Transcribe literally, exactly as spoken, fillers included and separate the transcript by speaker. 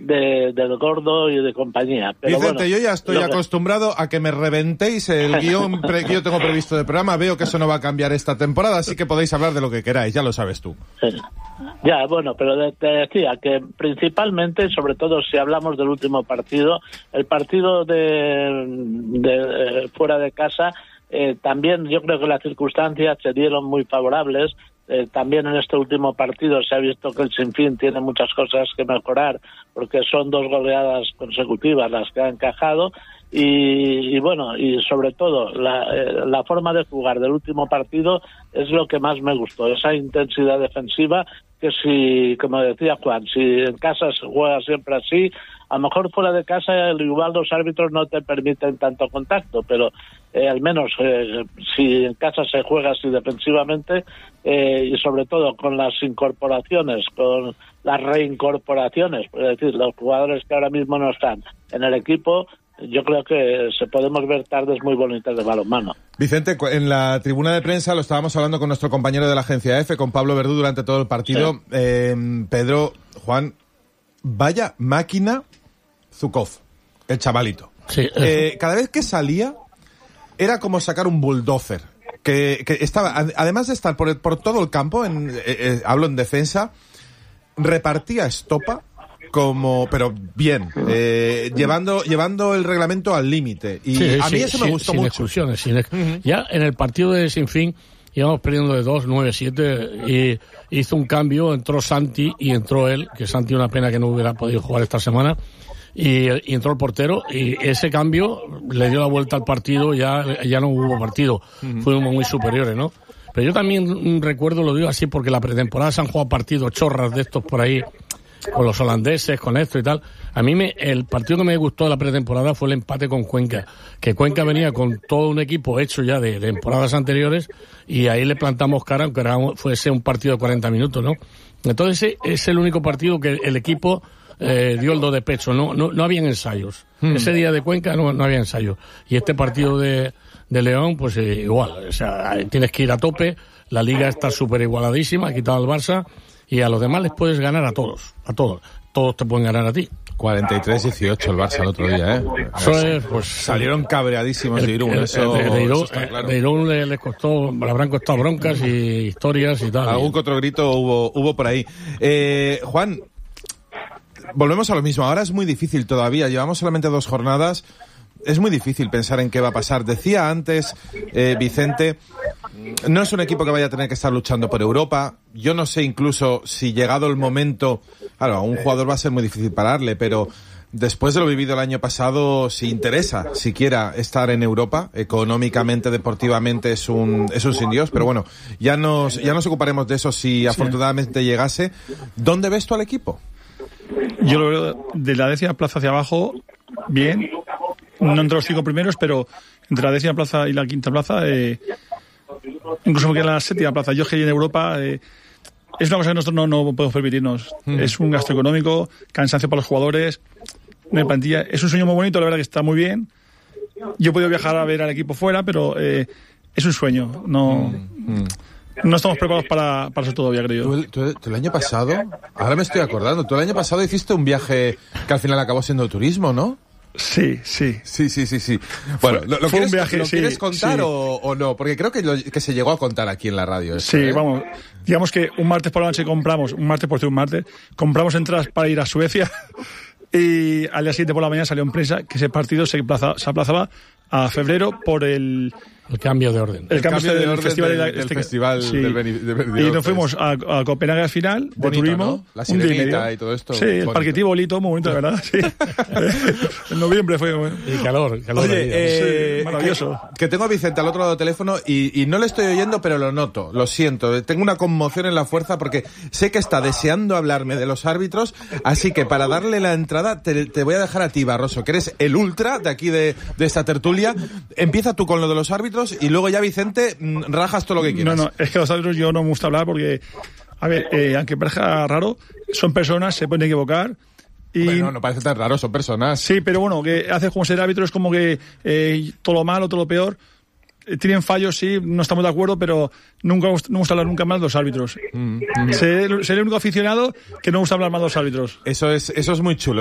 Speaker 1: de, del Gordo y de compañía. Pero
Speaker 2: Vicente,
Speaker 1: bueno,
Speaker 2: yo ya estoy acostumbrado que... a que me reventéis el guión pre- que yo tengo previsto de programa. Veo que eso no va a cambiar esta temporada, así que podéis hablar de lo que queráis, ya lo sabes tú.
Speaker 1: Sí. Ya, bueno, pero te decía que principalmente, sobre todo si hablamos del último partido, el partido de, de, de fuera de casa, eh, también yo creo que las circunstancias se dieron muy favorables. Eh, también en este último partido se ha visto que el Sinfín tiene muchas cosas que mejorar, porque son dos goleadas consecutivas las que ha encajado. Y, y bueno, y sobre todo la, eh, la forma de jugar del último partido es lo que más me gustó, esa intensidad defensiva que si, como decía Juan, si en casa se juega siempre así, a lo mejor fuera de casa igual los árbitros no te permiten tanto contacto, pero eh, al menos eh, si en casa se juega así defensivamente eh, y sobre todo con las incorporaciones, con las reincorporaciones, es decir, los jugadores que ahora mismo no están en el equipo, yo creo que se podemos ver tardes muy bonitas de balonmano.
Speaker 2: Vicente, en la tribuna de prensa lo estábamos hablando con nuestro compañero de la agencia F, con Pablo Verdú, durante todo el partido. Sí. Eh, Pedro, Juan, vaya máquina Zukov, el chavalito.
Speaker 3: Sí.
Speaker 2: Eh, cada vez que salía era como sacar un bulldozer. Que, que estaba, además de estar por, por todo el campo, en, eh, eh, hablo en defensa, repartía estopa. Como, pero bien, eh, llevando llevando el reglamento al límite. Y sí, a mí sí, eso me
Speaker 3: sin,
Speaker 2: gustó
Speaker 3: sin
Speaker 2: mucho.
Speaker 3: Exclusiones, sin ex... uh-huh. Ya en el partido de Sinfín íbamos perdiendo de dos, nueve, siete, y hizo un cambio, entró Santi y entró él, que Santi una pena que no hubiera podido jugar esta semana, y, y entró el portero, y ese cambio le dio la vuelta al partido, ya, ya no hubo partido, uh-huh. Fuimos muy superiores, ¿no? Pero yo también recuerdo, lo digo así, porque la pretemporada se han jugado partidos chorras de estos por ahí, con los holandeses, con esto y tal. A mí me, el partido que me gustó de la pretemporada fue el empate con Cuenca, que Cuenca venía con todo un equipo hecho ya de, de temporadas anteriores, y ahí le plantamos cara, aunque era, fuese un partido de cuarenta minutos, ¿no? Entonces ese es el único partido que el equipo eh, dio el do de pecho, no, no, no habían ensayos. Hmm. Ese día de Cuenca no, no había ensayos. Y este partido de, de León, pues eh, igual, o sea, tienes que ir a tope, la liga está súper igualadísima, ha quitado al Barça, y a los demás les puedes ganar a todos, a todos. Todos te pueden ganar a ti.
Speaker 2: cuarenta y tres dieciocho el Barça el otro día, ¿eh?
Speaker 3: Eso es, pues...
Speaker 2: Salieron cabreadísimos de Irún,
Speaker 3: el,
Speaker 2: eso,
Speaker 3: de, de Irún,
Speaker 2: eso está claro.
Speaker 3: De Irún les le costó, le habrán costado broncas y historias y tal.
Speaker 2: Algún que otro grito hubo, hubo por ahí. Eh, Juan, volvemos a lo mismo. Ahora es muy difícil todavía, llevamos solamente dos jornadas. Es muy difícil pensar en qué va a pasar. Decía antes, eh, Vicente, no es un equipo que vaya a tener que estar luchando por Europa. Yo no sé incluso si llegado el momento, claro, a un jugador va a ser muy difícil pararle, pero después de lo vivido el año pasado, si interesa siquiera estar en Europa, económicamente, deportivamente, es un, es un sin Dios, pero bueno, ya nos, ya nos ocuparemos de eso si afortunadamente llegase. ¿Dónde ves tú al equipo?
Speaker 4: Yo lo veo de la décima plaza hacia abajo, bien. No entre los cinco primeros, pero entre la décima plaza y la quinta plaza, eh, incluso porque en la séptima plaza. Yo que en Europa eh, es una cosa que nosotros no, no podemos permitirnos. Mm. Es un gasto económico, cansancio para los jugadores, una plantilla. Es un sueño muy bonito, la verdad que está muy bien. Yo he podido viajar a ver al equipo fuera, pero eh, es un sueño. No, mm. no estamos preparados para, para eso todavía, creo yo.
Speaker 2: ¿Tú, tú, tú el año pasado, ahora me estoy acordando, tú el año pasado hiciste un viaje que al final acabó siendo turismo, ¿no?
Speaker 4: Sí, sí.
Speaker 2: Sí, sí, sí, sí. Bueno, ¿lo, lo,
Speaker 4: Fue
Speaker 2: quieres,
Speaker 4: un viaje,
Speaker 2: ¿lo
Speaker 4: sí,
Speaker 2: quieres contar
Speaker 4: sí.
Speaker 2: o, o no? Porque creo que, lo, que se llegó a contar aquí en la radio. Esto,
Speaker 4: sí,
Speaker 2: ¿eh?
Speaker 4: Vamos. Digamos que un martes por la noche compramos, un martes por ser un martes, compramos entradas para ir a Suecia y al día siguiente por la mañana salió en prensa que ese partido se, plaza, se aplazaba a febrero por el...
Speaker 3: El cambio de orden.
Speaker 4: El, el cambio, cambio de, de orden
Speaker 2: festival,
Speaker 4: del,
Speaker 2: del, del
Speaker 4: este,
Speaker 2: festival
Speaker 4: sí.
Speaker 2: del Benidorm.
Speaker 4: Y nos fuimos a, a Copenhague al final,
Speaker 2: bonito,
Speaker 4: de turismo.
Speaker 2: ¿no? La sirenita y todo esto.
Speaker 4: Sí, el parquetivo bonito, muy bonito, de verdad. Sí. En noviembre fue bueno.
Speaker 3: Y calor, calor.
Speaker 2: Oye, eh,
Speaker 4: sí, maravilloso.
Speaker 2: Que, que tengo a Vicente al otro lado del teléfono y, y no le estoy oyendo, pero lo noto, lo siento. Tengo una conmoción en la fuerza porque sé que está deseando hablarme de los árbitros, así que para darle la entrada te, te voy a dejar a ti, Barroso, que eres el ultra de aquí de, de esta tertulia. Empieza tú con lo de los árbitros y luego ya Vicente rajas todo lo que quieras.
Speaker 4: No, no, es que los árbitros yo no me gusta hablar porque, a ver, eh, aunque parezca raro, son personas, se pueden equivocar. Y
Speaker 2: bueno, no, no parece tan raro, son personas.
Speaker 4: Sí, pero bueno, que hace como ser árbitro es como que eh, todo lo malo, todo lo peor. Eh, tienen fallos, sí, no estamos de acuerdo, pero nunca no me gusta hablar nunca más de los árbitros. Mm, mm. Seré, seré el único aficionado que no me gusta hablar más de los árbitros.
Speaker 2: Eso es, eso es muy chulo.